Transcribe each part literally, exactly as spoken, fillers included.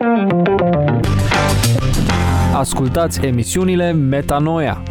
Ascultați emisiunile Metanoia.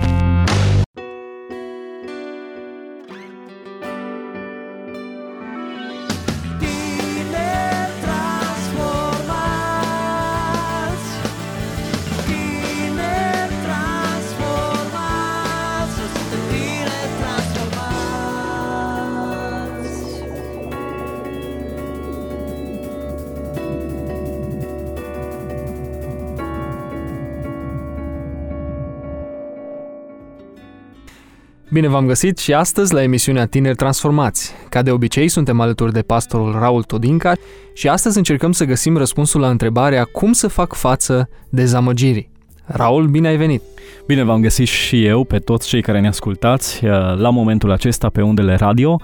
Bine v-am găsit și astăzi la emisiunea Tineri Transformați. Ca de obicei, suntem alături de pastorul Raul Todinca și astăzi încercăm să găsim răspunsul la întrebarea cum să fac față dezamăgirii. Raul, bine ai venit! Bine v-am găsit și eu pe toți cei care ne ascultați la momentul acesta pe undele radio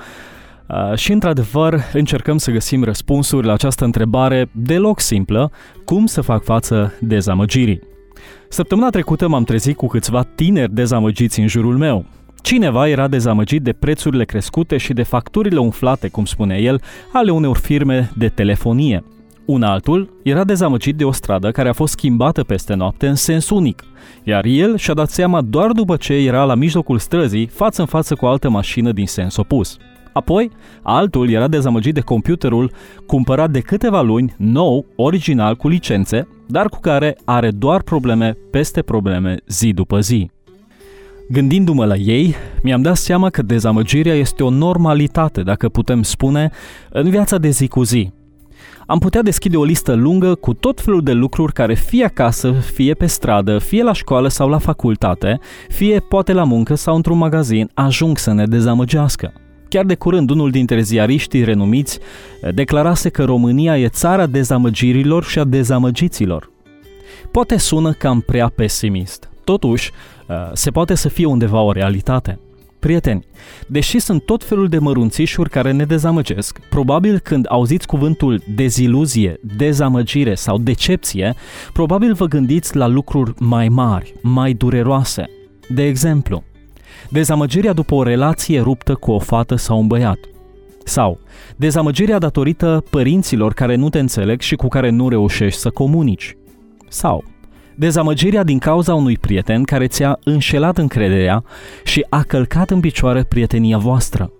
și, într-adevăr, încercăm să găsim răspunsuri la această întrebare deloc simplă, cum să fac față dezamăgirii. Săptămâna trecută m-am trezit cu câțiva tineri dezamăgiți în jurul meu. Cineva era dezamăgit de prețurile crescute și de facturile umflate, cum spune el, ale unor firme de telefonie. Un altul era dezamăgit de o stradă care a fost schimbată peste noapte în sens unic, iar el și-a dat seama doar după ce era la mijlocul străzii, față în față cu o altă mașină din sens opus. Apoi, altul era dezamăgit de computerul cumpărat de câteva luni, nou, original, cu licențe, dar cu care are doar probleme peste probleme zi după zi. Gândindu-mă la ei, mi-am dat seama că dezamăgirea este o normalitate, dacă putem spune, în viața de zi cu zi. Am putea deschide o listă lungă cu tot felul de lucruri care fie acasă, fie pe stradă, fie la școală sau la facultate, fie poate la muncă sau într-un magazin, ajung să ne dezamăgească. Chiar de curând, unul dintre ziariștii renumiți declarase că România e țara dezamăgirilor și a dezamăgiților. Poate sună cam prea pesimist. Totuși, se poate să fie undeva o realitate. Prieteni, deși sunt tot felul de mărunțișuri care ne dezamăgesc, probabil când auziți cuvântul deziluzie, dezamăgire sau decepție, probabil vă gândiți la lucruri mai mari, mai dureroase. De exemplu, dezamăgirea după o relație ruptă cu o fată sau un băiat. Sau dezamăgirea datorită părinților care nu te înțeleg și cu care nu reușești să comunici. Sau dezamăgirea din cauza unui prieten care ți-a înșelat încrederea și a călcat în picioare prietenia voastră.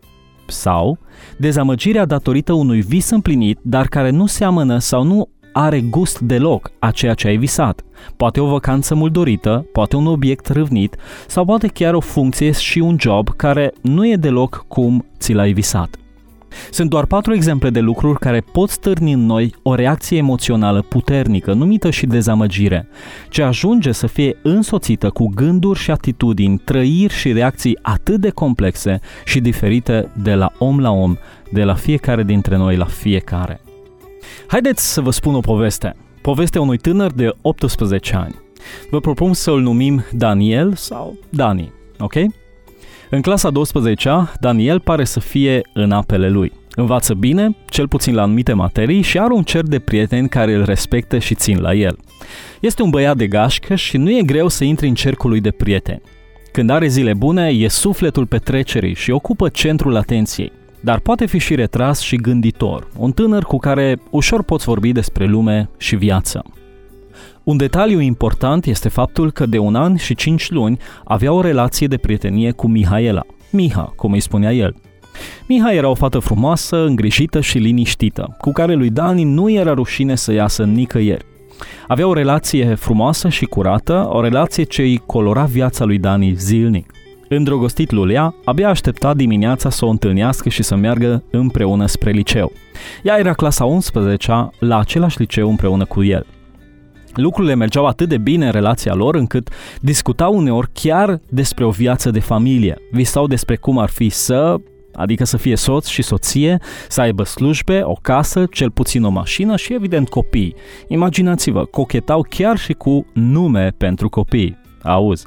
Sau dezamăgirea datorită unui vis împlinit, dar care nu seamănă sau nu are gust deloc a ceea ce ai visat. Poate o vacanță mult dorită, poate un obiect râvnit sau poate chiar o funcție și un job care nu e deloc cum ți l-ai visat. Sunt doar patru exemple de lucruri care pot stârni în noi o reacție emoțională puternică, numită și dezamăgire, ce ajunge să fie însoțită cu gânduri și atitudini, trăiri și reacții atât de complexe și diferite de la om la om, de la fiecare dintre noi la fiecare. Haideți să vă spun o poveste. Povestea unui tânăr de optsprezece ani. Vă propun să îl numim Daniel sau Dani, ok? În clasa a douăsprezecea, Daniel pare să fie în apele lui. Învață bine, cel puțin la anumite materii, și are un cerc de prieteni care îl respectă și țin la el. Este un băiat de gașcă și nu e greu să intri în cercul lui de prieteni. Când are zile bune, e sufletul petrecerii și ocupă centrul atenției. Dar poate fi și retras și gânditor, un tânăr cu care ușor poți vorbi despre lume și viață. Un detaliu important este faptul că de un an și cinci luni avea o relație de prietenie cu Mihaela, Miha, cum îi spunea el. Miha era o fată frumoasă, îngrijită și liniștită, cu care lui Dani nu era rușine să iasă nicăieri. Avea o relație frumoasă și curată, o relație ce îi colora viața lui Dani zilnic. Îndrăgostit Lulea, abia aștepta dimineața să o întâlnească și să meargă împreună spre liceu. Ea era clasa a unsprezecea la același liceu împreună cu el. Lucrurile mergeau atât de bine în relația lor încât discutau uneori chiar despre o viață de familie. Visau despre cum ar fi să, adică să fie soț și soție, să aibă slujbe, o casă, cel puțin o mașină și evident copii. Imaginați-vă, cochetau chiar și cu nume pentru copii. Auzi?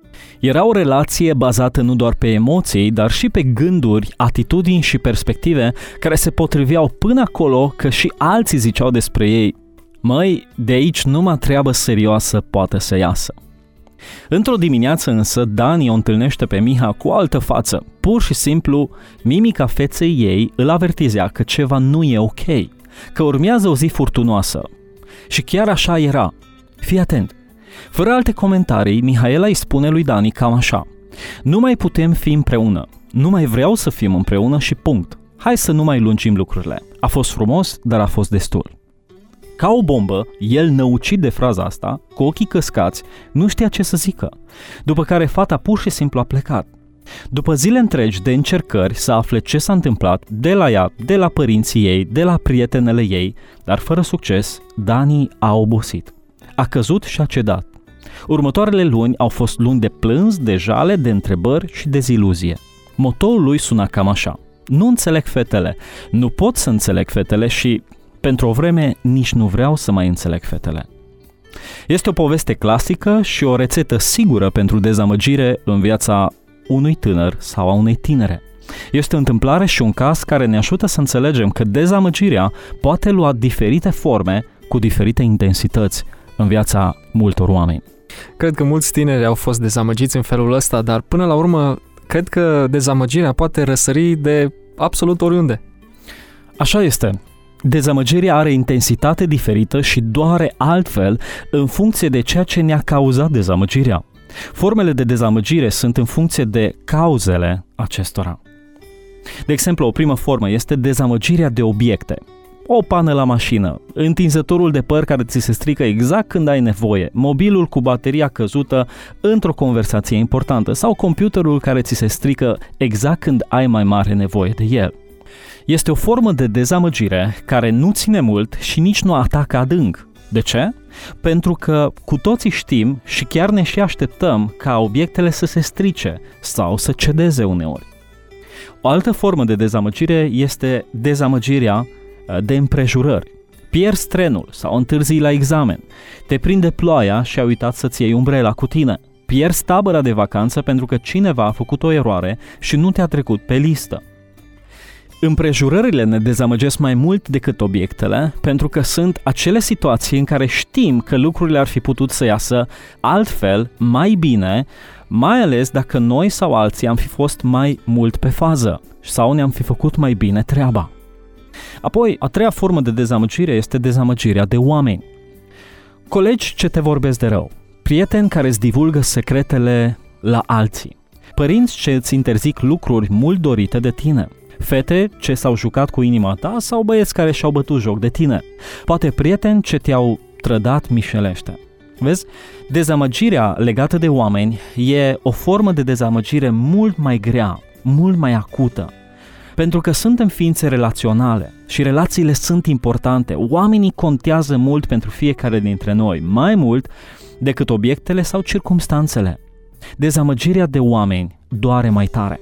Era o relație bazată nu doar pe emoții, dar și pe gânduri, atitudini și perspective care se potriveau până acolo că și alții ziceau despre ei: măi, de aici numai treabă serioasă poate să iasă. Într-o dimineață însă, Dani o întâlnește pe Miha cu o altă față. Pur și simplu, mimica feței ei îl avertizea că ceva nu e ok, că urmează o zi furtunoasă. Și chiar așa era. Fii atent. Fără alte comentarii, Mihaela îi spune lui Dani cam așa: nu mai putem fi împreună, nu mai vreau să fim împreună și punct. Hai să nu mai lungim lucrurile. A fost frumos, dar a fost destul. Ca o bombă, el, năucit de fraza asta, cu ochii căscați, nu știa ce să zică. După care fata pur și simplu a plecat. După zile întregi de încercări să afle ce s-a întâmplat de la ea, de la părinții ei, de la prietenele ei, dar fără succes, Dani a obosit. A căzut și a cedat. Următoarele luni au fost luni de plâns, de jale, de întrebări și deziluzie. Motoul lui suna cam așa: nu înțeleg fetele, nu pot să înțeleg fetele și, pentru o vreme, nici nu vreau să mai înțeleg fetele. Este o poveste clasică și o rețetă sigură pentru dezamăgire în viața unui tânăr sau a unei tinere. Este o întâmplare și un caz care ne ajută să înțelegem că dezamăgirea poate lua diferite forme cu diferite intensități în viața multor oameni. Cred că mulți tineri au fost dezamăgiți în felul ăsta, dar până la urmă cred că dezamăgirea poate răsări de absolut oriunde. Așa este. Dezamăgirea are intensitate diferită și doare altfel în funcție de ceea ce ne-a cauzat dezamăgirea. Formele de dezamăgire sunt în funcție de cauzele acestora. De exemplu, o primă formă este dezamăgirea de obiecte. O pană la mașină, întinzătorul de păr care ți se strică exact când ai nevoie, mobilul cu bateria căzută într-o conversație importantă sau computerul care ți se strică exact când ai mai mare nevoie de el. Este o formă de dezamăgire care nu ține mult și nici nu atacă adânc. De ce? Pentru că cu toții știm și chiar ne și așteptăm ca obiectele să se strice sau să cedeze uneori. O altă formă de dezamăgire este dezamăgirea de împrejurări. Pierzi trenul sau întârzii la examen, te prinde ploaia și ai uitat să-ți iei umbrela cu tine. Pierzi tabăra de vacanță pentru că cineva a făcut o eroare și nu te-a trecut pe listă. Împrejurările ne dezamăgesc mai mult decât obiectele, pentru că sunt acele situații în care știm că lucrurile ar fi putut să iasă altfel, mai bine, mai ales dacă noi sau alții am fi fost mai mult pe fază sau ne-am fi făcut mai bine treaba. Apoi, a treia formă de dezamăgire este dezamăgirea de oameni. Colegi ce te vorbesc de rău, prieteni care îți divulgă secretele la alții, părinți ce îți interzic lucruri mult dorite de tine, fete ce s-au jucat cu inima ta sau băieți care și-au bătut joc de tine, poate prieteni ce te-au trădat mișelește. Vezi? Dezamăgirea legată de oameni e o formă de dezamăgire mult mai grea, mult mai acută. Pentru că suntem ființe relaționale și relațiile sunt importante. Oamenii contează mult pentru fiecare dintre noi, mai mult decât obiectele sau circumstanțele. Dezamăgirea de oameni doare mai tare.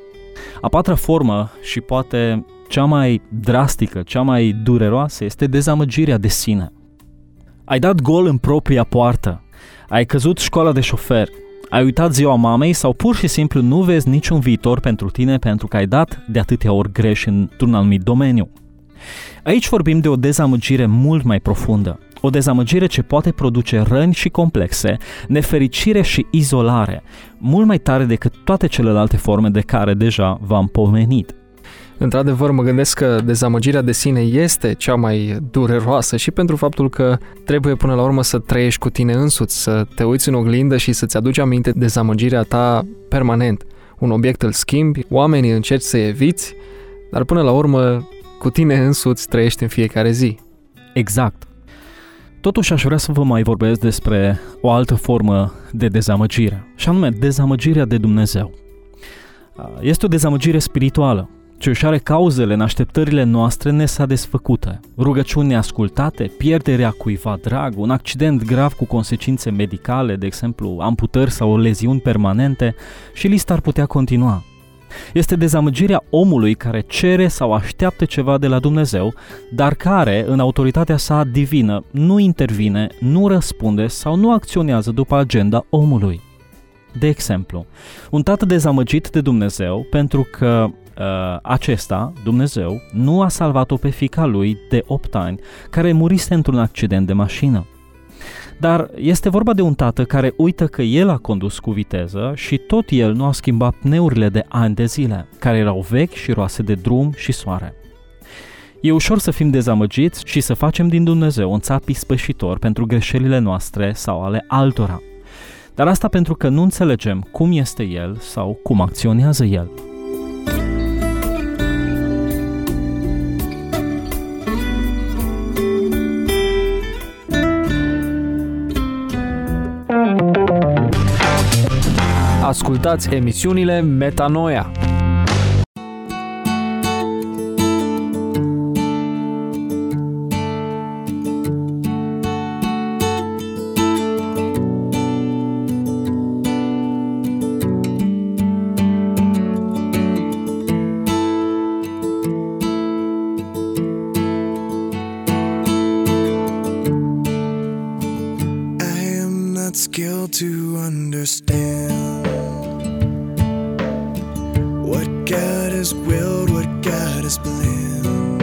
A patra formă și poate cea mai drastică, cea mai dureroasă este dezamăgirea de sine. Ai dat gol în propria poartă, ai căzut școala de șofer, ai uitat ziua mamei sau pur și simplu nu vezi niciun viitor pentru tine pentru că ai dat de atâtea ori greș într-un anumit domeniu. Aici vorbim de o dezamăgire mult mai profundă, o dezamăgire ce poate produce răni și complexe, nefericire și izolare, mult mai tare decât toate celelalte forme de care deja v-am pomenit. Într-adevăr, mă gândesc că dezamăgirea de sine este cea mai dureroasă și pentru faptul că trebuie până la urmă să trăiești cu tine însuți, să te uiți în oglindă și să-ți aduci aminte dezamăgirea ta permanent. Un obiect îl schimbi, oamenii încerci să eviți, dar până la urmă cu tine însuți trăiești în fiecare zi. Exact. Totuși aș vrea să vă mai vorbesc despre o altă formă de dezamăgire, și anume dezamăgirea de Dumnezeu. Este o dezamăgire spirituală, ce își are cauzele în așteptările noastre nesadesfăcute, rugăciuni neascultate, pierderea cuiva drag, un accident grav cu consecințe medicale, de exemplu amputări sau leziuni permanente, și lista ar putea continua. Este dezamăgirea omului care cere sau așteaptă ceva de la Dumnezeu, dar care, în autoritatea sa divină, nu intervine, nu răspunde sau nu acționează după agenda omului. De exemplu, un tată dezamăgit de Dumnezeu pentru că uh, acesta, Dumnezeu, nu a salvat-o pe fiica lui de opt ani, care murise într-un accident de mașină. Dar este vorba de un tată care uită că el a condus cu viteză și tot el nu a schimbat pneurile de ani de zile, care erau vechi și roase de drum și soare. E ușor să fim dezamăgiți și să facem din Dumnezeu un țap ispășitor pentru greșelile noastre sau ale altora. Dar asta pentru că nu înțelegem cum este El sau cum acționează El. Ascultați emisiunile Metanoia. Skilled to understand what God has willed, what God has planned.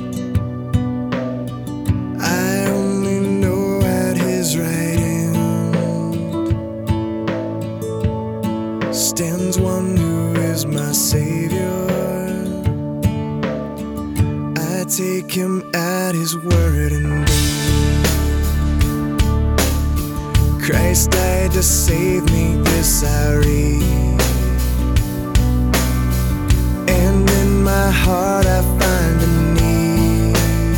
I only know at His right hand stands one who is my Savior. I take Him at His word and Christ died to save me, this I read. And in my heart I find a need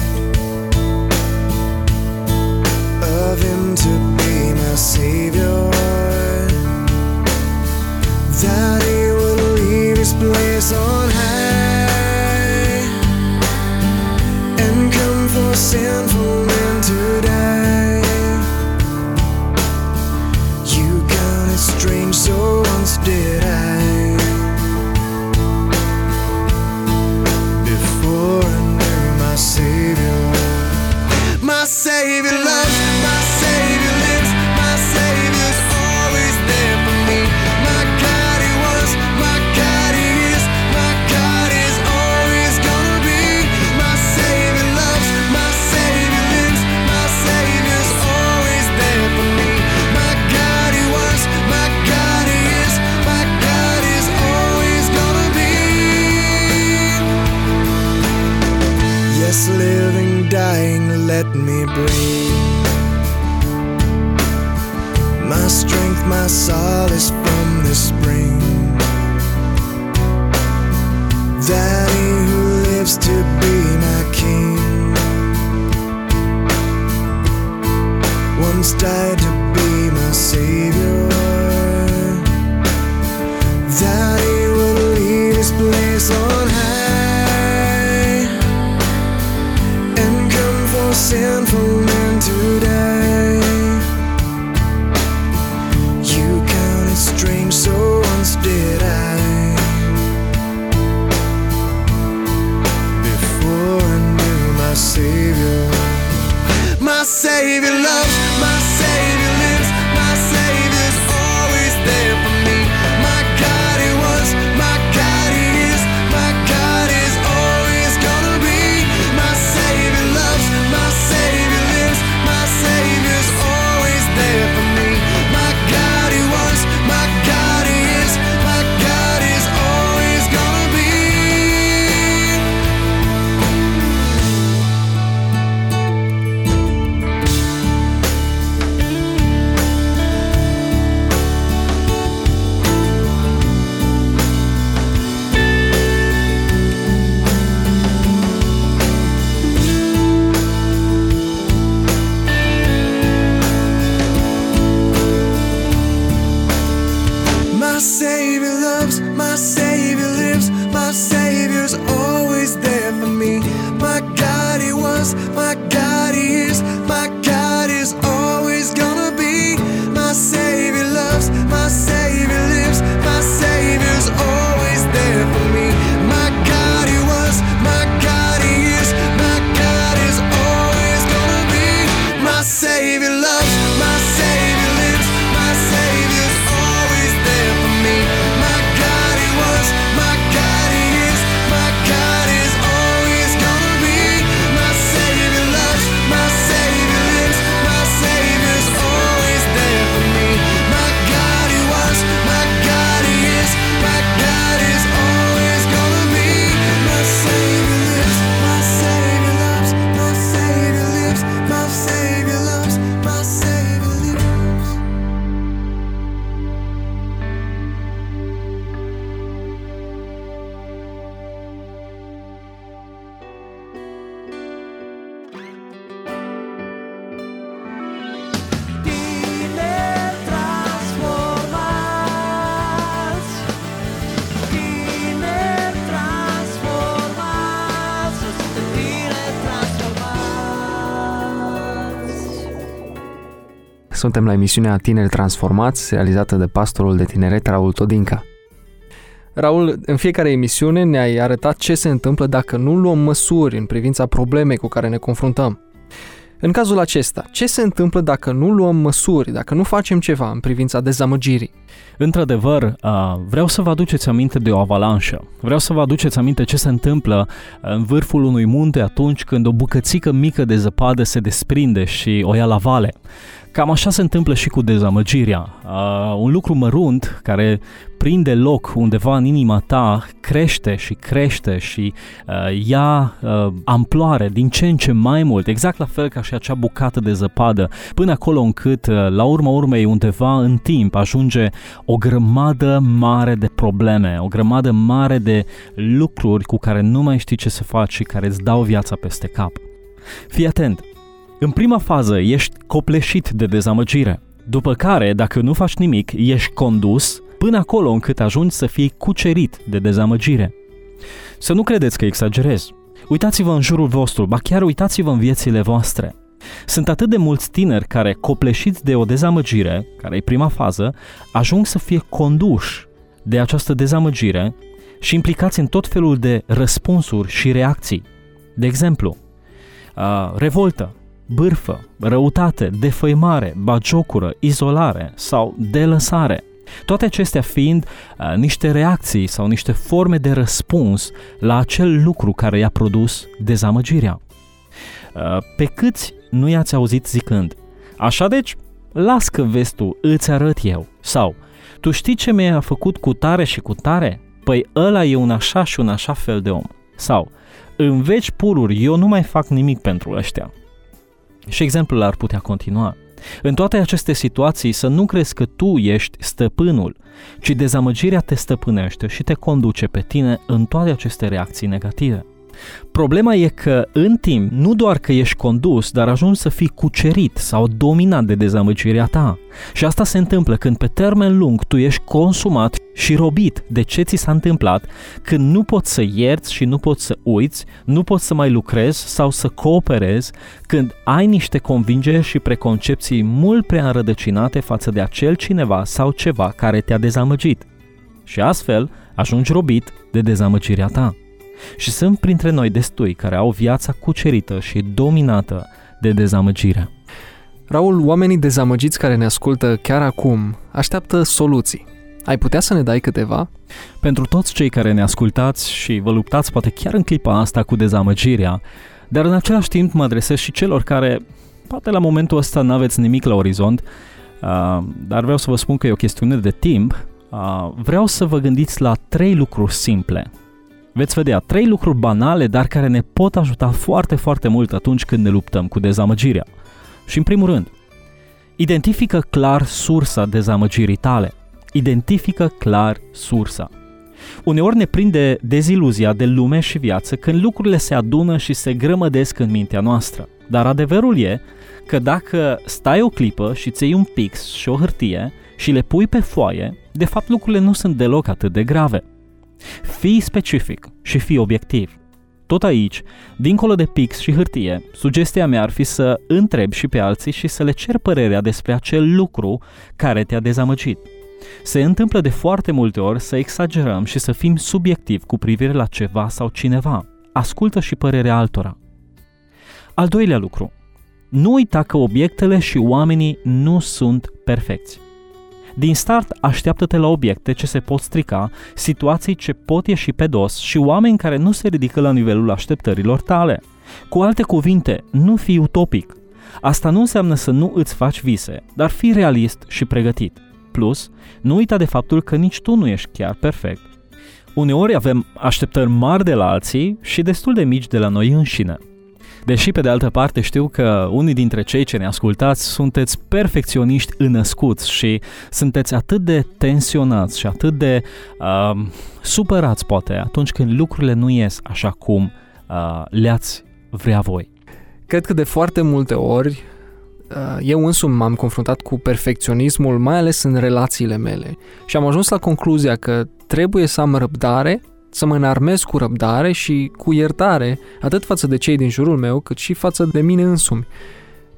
of Him to be my Savior, that He would leave His place on high and come for sinful men to die. Strange, so once did I, before I knew my Savior. My Savior loves, my Savior lives, my Savior's always there for me. My God He was, my God He is, my God is always gonna be. My Savior loves, my Savior lives, my Savior's always there for me. My God He was, my God He is, my God is always gonna be. Yes, living, dying, let me breathe. My strength, my solace from the spring, that He who lives to be my King once died to be my Savior, that He will leave His place on high and come for sinful men to die. You counted strange, so once did I, before I knew my Savior. My Savior loves, my Savior lives, my Savior's always there for me. My God He was, my God He is, my God is always gonna be. My Savior loves, my Savior lives, my Savior's always there for me. My God He was, my God He is, my God is always gonna be. My Savior loves, my Savior lives, my Savior's always there for me. My God He was, my God He is, my God is always gonna be. My Savior loves, my Savior lives, my Savior's always there for me. My God He was, my God He is, my God is always gonna be. My Savior loves, my Savior lives, my Savior's always there for me. My God He was, my God He is, my God is always gonna be. My Savior loves, my Savior lives, my Savior's always there for me. My God He was, my God He is, my God is always gonna be. My Savior lives, my Savior Suntem la emisiunea Tineri Transformați, realizată de pastorul de tineret Raul Todinca. Raul, în fiecare emisiune ne-ai arătat ce se întâmplă dacă nu luăm măsuri în privința problemei cu care ne confruntăm. În cazul acesta, ce se întâmplă dacă nu luăm măsuri, dacă nu facem ceva în privința dezamăgirii? Într-adevăr, vreau să vă aduceți aminte de o avalanșă. Vreau să vă aduceți aminte ce se întâmplă în vârful unui munte atunci când o bucățică mică de zăpadă se desprinde și o ia la vale. Cam așa se întâmplă și cu dezamăgirea. Uh, un lucru mărunt care prinde loc undeva în inima ta crește și crește și uh, ia uh, amploare din ce în ce mai mult, exact la fel ca și acea bucată de zăpadă, până acolo încât uh, la urma urmei undeva în timp ajunge o grămadă mare de probleme, o grămadă mare de lucruri cu care nu mai știi ce să faci și care îți dau viața peste cap. Fii atent! În prima fază ești copleșit de dezamăgire, după care, dacă nu faci nimic, ești condus până acolo încât ajungi să fii cucerit de dezamăgire. Să nu credeți că exagerez. Uitați-vă în jurul vostru, ba chiar uitați-vă în viețile voastre. Sunt atât de mulți tineri care, copleșiți de o dezamăgire, care e prima fază, ajung să fie conduși de această dezamăgire și implicați în tot felul de răspunsuri și reacții. De exemplu, uh, revoltă, bârfă, răutate, defăimare, bagiocură, izolare sau delăsare. Toate acestea fiind uh, niște reacții sau niște forme de răspuns la acel lucru care i-a produs dezamăgirea. Uh, pe câți nu i-ați auzit zicând: așa deci, las că vezi tu, îți arăt eu. Sau, tu știi ce mi-a făcut cu tare și cu tare? Păi ăla e un așa și un așa fel de om. Sau, în veci pururi, eu nu mai fac nimic pentru ăștia. Și exemplul ar putea continua. În toate aceste situații să nu crezi că tu ești stăpânul, ci dezamăgirea te stăpânește și te conduce pe tine în toate aceste reacții negative. Problema e că în timp nu doar că ești condus, dar ajungi să fii cucerit sau dominat de dezamăgirea ta. Și asta se întâmplă când pe termen lung tu ești consumat și robit de ce ți s-a întâmplat, când nu poți să ierți și nu poți să uiți, nu poți să mai lucrezi sau să cooperezi, când ai niște convingeri și preconcepții mult prea înrădăcinate față de acel cineva sau ceva care te-a dezamăgit. Și astfel ajungi robit de dezamăgirea ta. Și sunt printre noi destui care au viața cucerită și dominată de dezamăgire. Raul, oamenii dezamăgiți care ne ascultă chiar acum așteaptă soluții. Ai putea să ne dai câteva? Pentru toți cei care ne ascultați și vă luptați poate chiar în clipa asta cu dezamăgirea, dar în același timp mă adresez și celor care poate la momentul ăsta n-aveți nimic la orizont, dar vreau să vă spun că e o chestiune de timp. Vreau să vă gândiți la trei lucruri simple. Veți vedea, trei lucruri banale, dar care ne pot ajuta foarte, foarte mult atunci când ne luptăm cu dezamăgirea. Și în primul rând, identifică clar sursa dezamăgirii tale. Identifică clar sursa. Uneori ne prinde deziluzia de lume și viață când lucrurile se adună și se grămădesc în mintea noastră. Dar adevărul e că dacă stai o clipă și ți iei un pix și o hârtie și le pui pe foaie, de fapt lucrurile nu sunt deloc atât de grave. Fii specific și fii obiectiv. Tot aici, dincolo de pix și hârtie, sugestia mea ar fi să întrebi și pe alții și să le cer părerea despre acel lucru care te-a dezamăgit. Se întâmplă de foarte multe ori să exagerăm și să fim subiectivi cu privire la ceva sau cineva. Ascultă și părerea altora. Al doilea lucru. Nu uita că obiectele și oamenii nu sunt perfecți. Din start, așteaptă-te la obiecte ce se pot strica, situații ce pot ieși pe dos și oameni care nu se ridică la nivelul așteptărilor tale. Cu alte cuvinte, nu fii utopic. Asta nu înseamnă să nu îți faci vise, dar fii realist și pregătit. Plus, nu uita de faptul că nici tu nu ești chiar perfect. Uneori avem așteptări mari de la alții și destul de mici de la noi înșine. Deși, pe de altă parte, știu că unii dintre cei ce ne ascultați sunteți perfecționiști înnăscuți și sunteți atât de tensionați și atât de uh, supărați, poate, atunci când lucrurile nu ies așa cum uh, le-ați vrea voi. Cred că de foarte multe ori uh, eu însumi m-am confruntat cu perfecționismul, mai ales în relațiile mele. Și am ajuns la concluzia că trebuie să am răbdare, să mă înarmez cu răbdare și cu iertare, atât față de cei din jurul meu, cât și față de mine însumi.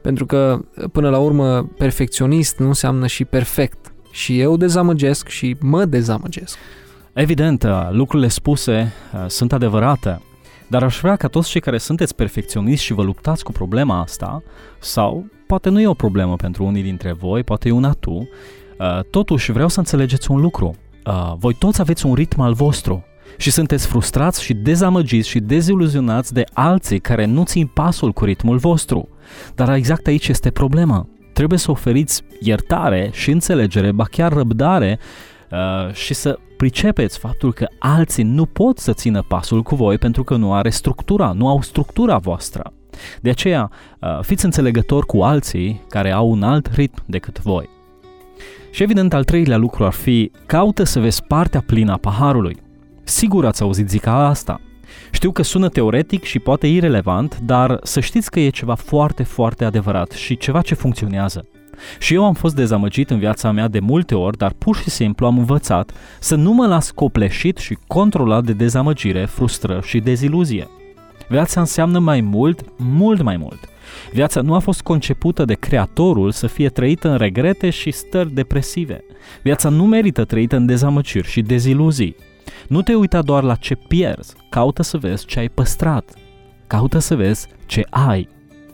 Pentru că, până la urmă, perfecționist nu înseamnă și perfect. Și eu dezamăgesc și mă dezamăgesc. Evident, lucrurile spuse sunt adevărate, dar aș vrea ca toți cei care sunteți perfecționiști și vă luptați cu problema asta, sau poate nu e o problemă pentru unii dintre voi, poate e una tu, totuși vreau să înțelegeți un lucru. Voi toți aveți un ritm al vostru și sunteți frustrați și dezamăgiți și deziluzionați de alții care nu țin pasul cu ritmul vostru. Dar exact aici este problema. Trebuie să oferiți iertare și înțelegere, ba chiar răbdare uh, și să pricepeți faptul că alții nu pot să țină pasul cu voi pentru că nu are structura, nu au structura voastră. De aceea, uh, fiți înțelegători cu alții care au un alt ritm decât voi. Și evident, al treilea lucru ar fi, caută să vezi partea plină a paharului. Sigur ați auzit zica asta. Știu că sună teoretic și poate irelevant, dar să știți că e ceva foarte, foarte adevărat și ceva ce funcționează. Și eu am fost dezamăgit în viața mea de multe ori, dar pur și simplu am învățat să nu mă las copleșit și controlat de dezamăgire, frustrări și deziluzie. Viața înseamnă mai mult, mult mai mult. Viața nu a fost concepută de Creatorul să fie trăită în regrete și stări depresive. Viața nu merită trăită în dezamăgiri și deziluzii. Nu te uita doar la ce pierzi, caută să vezi ce ai păstrat. Caută să vezi ce ai.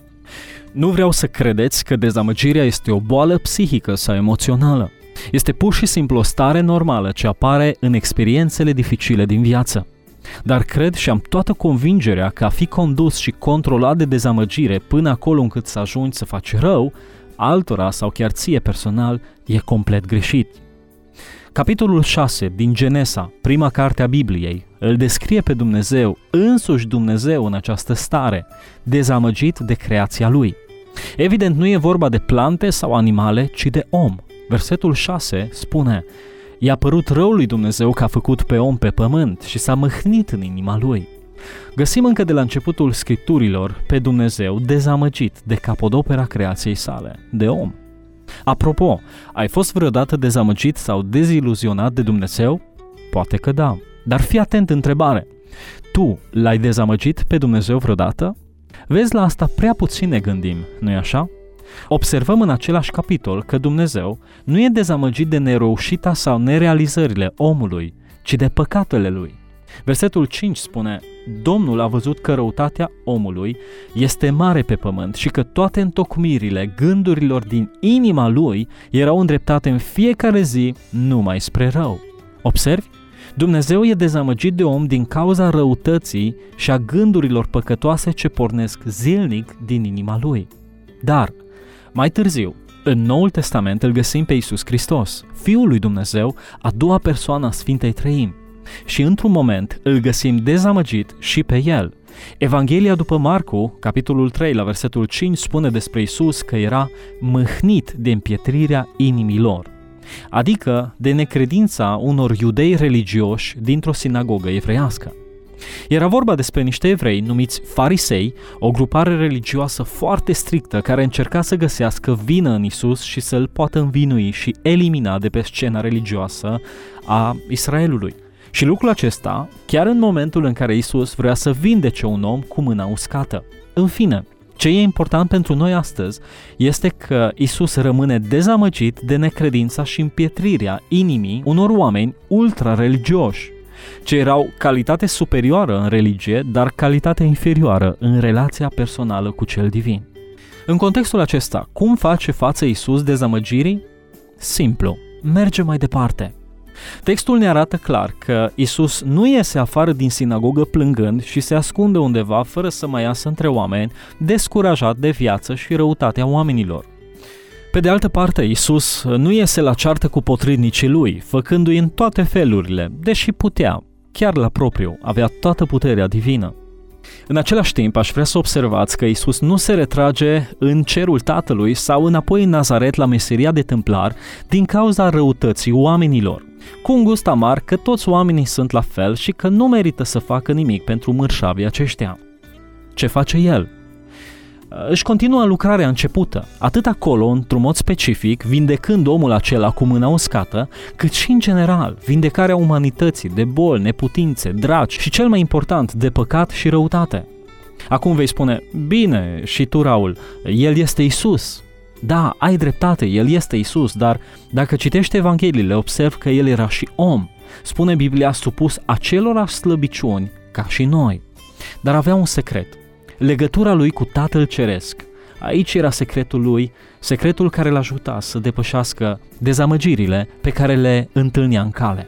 Nu vreau să credeți că dezamăgirea este o boală psihică sau emoțională. Este pur și simplu o stare normală ce apare în experiențele dificile din viață. Dar cred și am toată convingerea că a fi condus și controlat de dezamăgire până acolo încât să ajungi să faci rău altora sau chiar ție personal e complet greșit. Capitolul șase din Genesa, prima carte a Bibliei, îl descrie pe Dumnezeu, însuși Dumnezeu în această stare, dezamăgit de creația Lui. Evident, nu e vorba de plante sau animale, ci de om. Versetul șase spune: I-a părut rău lui Dumnezeu că a făcut pe om pe pământ și s-a mâhnit în inima lui. Găsim încă de la începutul scripturilor pe Dumnezeu dezamăgit de capodopera creației sale, de om. Apropo, ai fost vreodată dezamăgit sau deziluzionat de Dumnezeu? Poate că da, dar fii atent întrebare. Tu l-ai dezamăgit pe Dumnezeu vreodată? Vezi, la asta prea puțin ne gândim, nu-i așa? Observăm în același capitol că Dumnezeu nu e dezamăgit de nereușita sau nerealizările omului, ci de păcatele lui. Versetul cinci spune: Domnul a văzut că răutatea omului este mare pe pământ și că toate întocmirile gândurilor din inima lui erau îndreptate în fiecare zi numai spre rău. Observi? Dumnezeu e dezamăgit de om din cauza răutății și a gândurilor păcătoase ce pornesc zilnic din inima lui. Dar, mai târziu, în Noul Testament îl găsim pe Iisus Hristos, Fiul lui Dumnezeu, a doua persoană a Sfintei Treimi. Și într-un moment îl găsim dezamăgit și pe el. Evanghelia după Marcu, capitolul trei, la versetul cinci, spune despre Iisus că era mâhnit de împietrirea inimii lor, adică de necredința unor iudei religioși dintr-o sinagogă evreiască. Era vorba despre niște evrei numiți farisei, o grupare religioasă foarte strictă care încerca să găsească vină în Iisus și să-l poată învinui și elimina de pe scena religioasă a Israelului. Și lucrul acesta chiar în momentul în care Iisus vrea să vindece un om cu mâna uscată. În fine, ce e important pentru noi astăzi este că Iisus rămâne dezamăgit de necredința și împietrirea inimii unor oameni ultra-religioși, ce erau calitate superioară în religie, dar calitate inferioară în relația personală cu cel divin. În contextul acesta, cum face față Iisus dezamăgirii? Simplu, merge mai departe. Textul ne arată clar că Iisus nu iese afară din sinagogă plângând și se ascunde undeva fără să mai iasă între oameni, descurajat de viață și răutatea oamenilor. Pe de altă parte, Iisus nu iese la ceartă cu potrivnicii lui, făcându-i în toate felurile, deși putea, chiar la propriu, avea toată puterea divină. În același timp, aș vrea să observați că Iisus nu se retrage în cerul Tatălui sau înapoi în Nazaret la meseria de tâmplar din cauza răutății oamenilor, cu un gust amar că toți oamenii sunt la fel și că nu merită să facă nimic pentru mărșavii aceștia. Ce face El? Își continuă lucrarea începută, atât acolo, într-un mod specific, vindecând omul acela cu mâna uscată, cât și în general, vindecarea umanității de boli, neputințe, draci și, cel mai important, de păcat și răutate. Acum vei spune, bine, și tu, Raul, El este Isus. Da, ai dreptate, El este Isus, dar dacă citești Evangheliile, observ că El era și om. Spune Biblia, supus acelorași slăbiciuni ca și noi. Dar avea un secret, legătura Lui cu Tatăl Ceresc. Aici era secretul Lui, secretul care l-a ajutat să depășească dezamăgirile pe care le întâlnea în cale.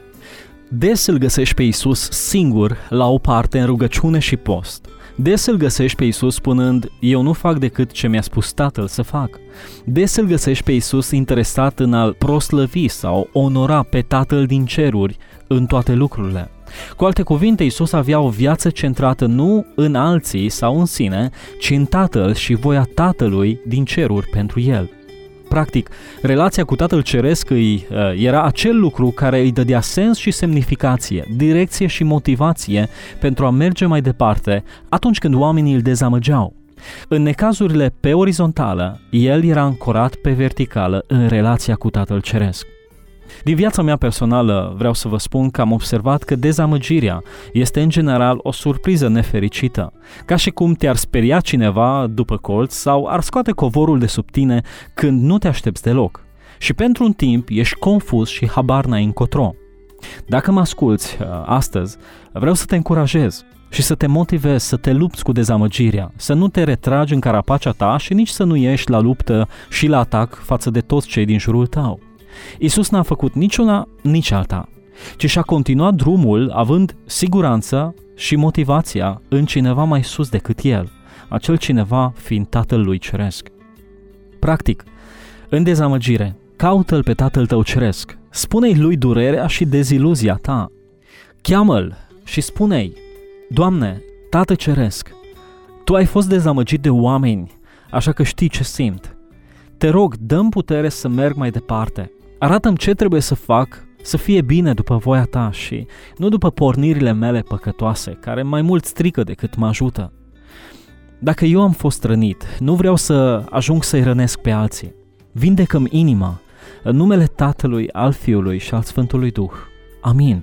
Des îl găsești pe Iisus singur la o parte în rugăciune și post. Des îl găsești pe Iisus spunând, eu nu fac decât ce mi-a spus Tatăl să fac. Des îl găsești pe Iisus interesat în a-L proslăvi sau onora pe Tatăl din ceruri în toate lucrurile. Cu alte cuvinte, Iisus avea o viață centrată nu în alții sau în sine, ci în Tatăl și voia Tatălui din ceruri pentru El. Practic, relația cu Tatăl Ceresc îi, era acel lucru care îi dădea sens și semnificație, direcție și motivație pentru a merge mai departe atunci când oamenii îl dezamăgeau. În necazurile pe orizontală, el era ancorat pe verticală în relația cu Tatăl Ceresc. Din viața mea personală vreau să vă spun că am observat că dezamăgirea este în general o surpriză nefericită, ca și cum te-ar speria cineva după colț sau ar scoate covorul de sub tine când nu te aștepți deloc. Și pentru un timp ești confuz și habar n-ai încotro. Dacă mă asculți astăzi, vreau să te încurajez și să te motivezi să te lupți cu dezamăgirea, să nu te retragi în carapacea ta și nici să nu ieși la luptă și la atac față de toți cei din jurul tău. Iisus n-a făcut nici una, nici alta, ci și-a continuat drumul având siguranța și motivația în cineva mai sus decât El, acel cineva fiind Tatăl Lui Ceresc. Practic, în dezamăgire, caută-L pe Tatăl tău Ceresc, spune-i Lui durerea și deziluzia ta, cheamă-L și spune-i, Doamne, Tată Ceresc, Tu ai fost dezamăgit de oameni, așa că știi ce simt. Te rog, dă-mi putere să merg mai departe. Arată-mi ce trebuie să fac să fie bine după voia ta și nu după pornirile mele păcătoase, care mai mult strică decât mă ajută. Dacă eu am fost rănit, nu vreau să ajung să-i rănesc pe alții. Vindecă-mi inima, în numele Tatălui, al Fiului și al Sfântului Duh. Amin.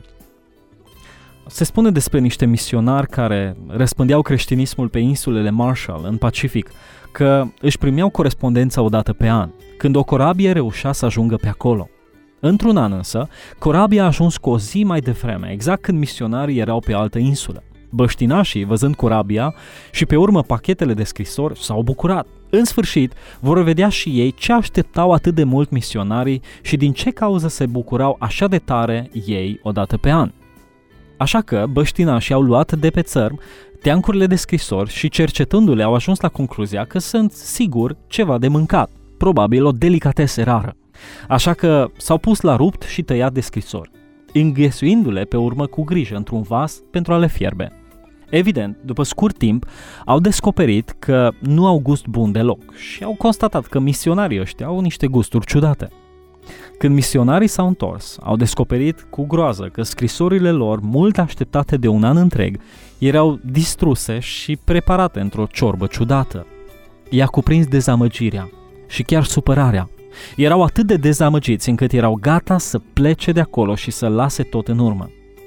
Se spune despre niște misionari care răspândeau creștinismul pe insulele Marshall, în Pacific, că își primeau corespondența o dată pe an, când o corabie reușea să ajungă pe acolo. Într-un an însă, corabia a ajuns cu o zi mai devreme, exact când misionarii erau pe altă insulă. Băștinașii, văzând corabia și pe urmă pachetele de scrisori, s-au bucurat. În sfârșit, vor vedea și ei ce așteptau atât de mult misionarii și din ce cauză se bucurau așa de tare ei o dată pe an. Așa că băștinașii au luat de pe țărm teancurile de scrisori și cercetându-le au ajuns la concluzia că sunt sigur ceva de mâncat, probabil o delicatesă rară. Așa că s-au pus la rupt și tăiat de scrisori, înghesuindu-le pe urmă cu grijă într-un vas pentru a le fierbe. Evident, după scurt timp, au descoperit că nu au gust bun deloc și au constatat că misionarii ăștia au niște gusturi ciudate. Când misionarii s-au întors, au descoperit cu groază că scrisorile lor, mult așteptate de un an întreg, erau distruse și preparate într-o ciorbă ciudată. I-a cuprins dezamăgirea și chiar supărarea. Erau atât de dezamăgiți încât erau gata să plece de acolo și să lase tot în urmă.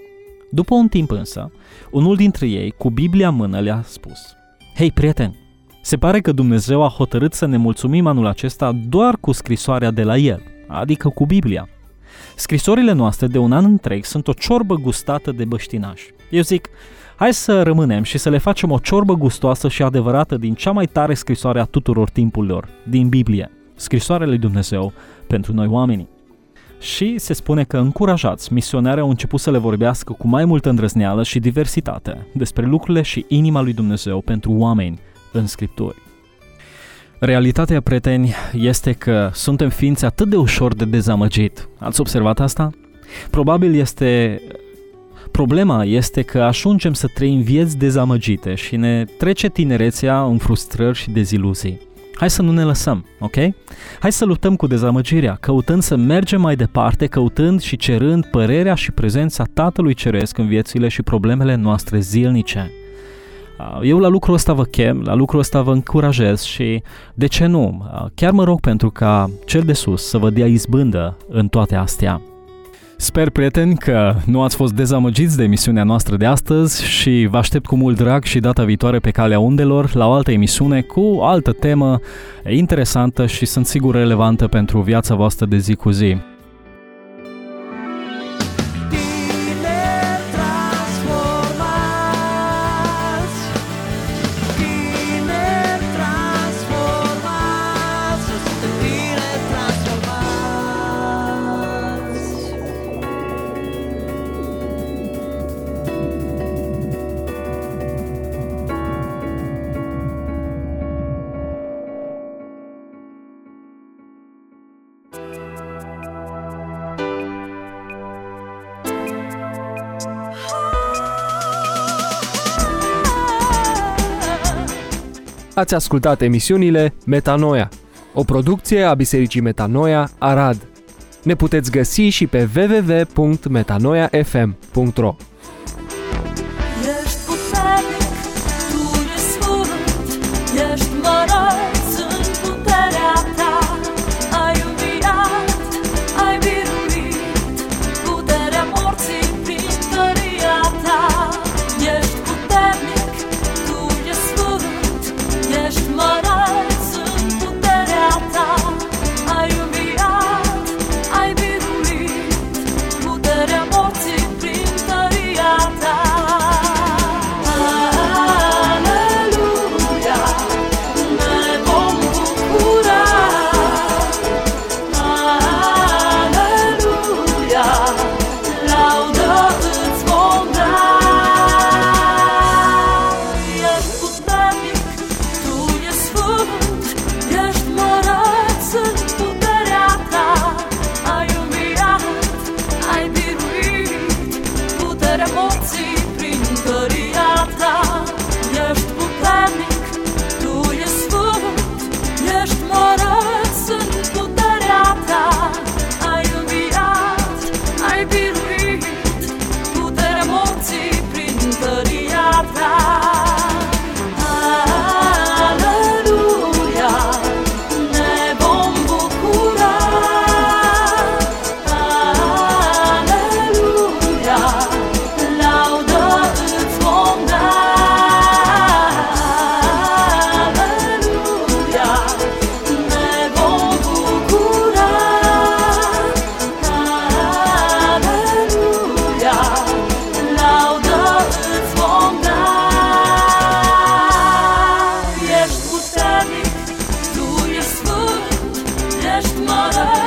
După un timp însă, unul dintre ei, cu Biblia în mână, le-a spus: Hei, prieteni, se pare că Dumnezeu a hotărât să ne mulțumim anul acesta doar cu scrisoarea de la El, adică cu Biblia. Scrisorile noastre de un an întreg sunt o ciorbă gustată de băștinași. Eu zic, hai să rămânem și să le facem o ciorbă gustoasă și adevărată din cea mai tare scrisoare a tuturor timpurilor, din Biblie, scrisoarea lui Dumnezeu pentru noi oamenii. Și se spune că încurajați, misionarii au început să le vorbească cu mai multă îndrăzneală și diversitate despre lucrurile și inima lui Dumnezeu pentru oameni în Scripturi. Realitatea, prieteni, este că suntem ființe atât de ușor de dezamăgit. Ați observat asta? Probabil este... Problema este că ajungem să trăim vieți dezamăgite și ne trece tinerețea în frustrări și deziluzii. Hai să nu ne lăsăm, ok? Hai să luptăm cu dezamăgirea, căutând să mergem mai departe, căutând și cerând părerea și prezența Tatălui Ceresc în viețile și problemele noastre zilnice. Eu la lucrul ăsta vă chem, la lucrul ăsta vă încurajez și, de ce nu, chiar mă rog pentru ca Cel de Sus să vă dea izbândă în toate astea. Sper, prieteni, că nu ați fost dezamăgiți de emisiunea noastră de astăzi și vă aștept cu mult drag și data viitoare pe Calea Undelor la o altă emisiune cu o altă temă interesantă și sunt sigur relevantă pentru viața voastră de zi cu zi. Ați ascultat emisiunile Metanoia, o producție a Bisericii Metanoia, Arad. Ne puteți găsi și pe w w w punct metanoia f m punct r o. Ești puternic, tu ești sfânt, ești măreț în puterea ta. Ai înviat, ai biruit puterea morții prin tăria ta. Ești puternic, tu ești sfânt, ești măreț în puterea ta. Ai înviat, ai biruit puterea morții prin tăria ta. Aleluia, ne vom bucura. Aleluia, laudă îți vom da. Ești puternic, tu ești sfânt, ești măreț în puterea ta. Ai înviat, ai biruit puterea morții prin tăria ta. Ești puternic, tu ești sfânt, ești măreț în puterea ta. Ai înviat, ai biruit puterea morții prin tăria ta. Aleluia, ne vom bucura. Aleluia, laudă îți vom da. Aleluia, ne vom bucura. Aleluia, laudă îți vom da. Ești puternic, tu ești sfânt, ești măreț